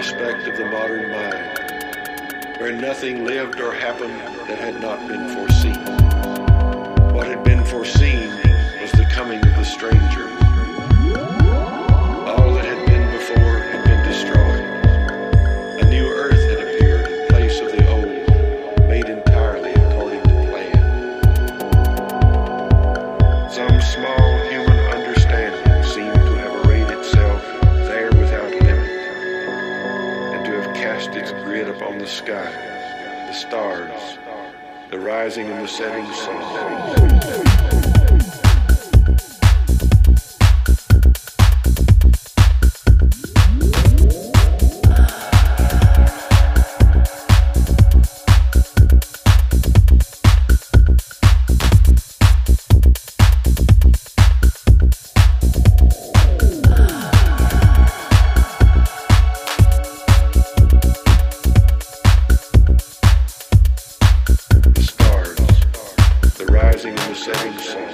aspect of the modern mind, where nothing lived or happened that had not been foreseen. What had been foreseen was the coming of the stranger. All that had been before had been destroyed. A new earth had appeared in place of the old, made entirely according to plan. Some small human understanding seemed to have arrayed itself there without limit, and to have cast its grid upon the sky, the stars, the rising and the setting sun. Rising in the setting sun.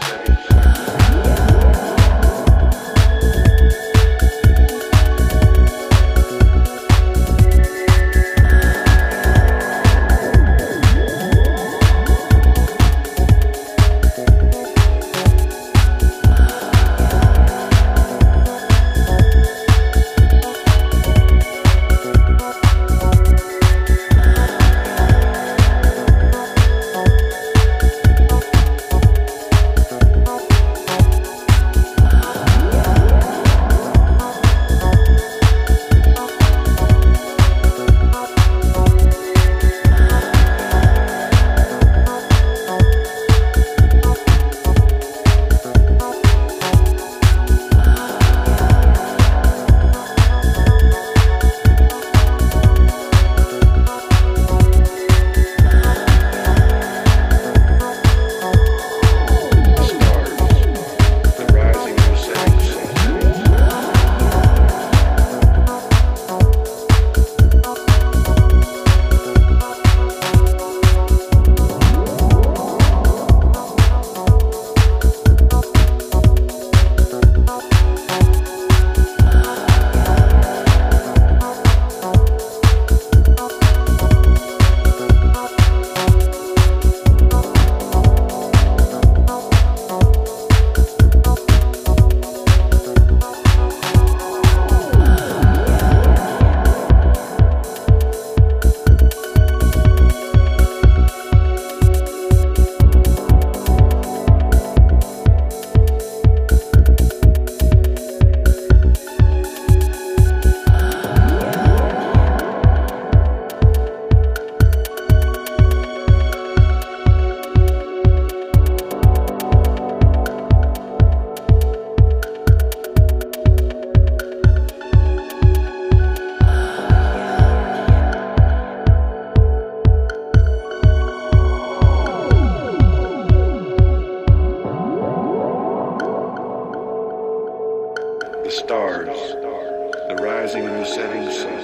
The stars, the rising and the setting sun.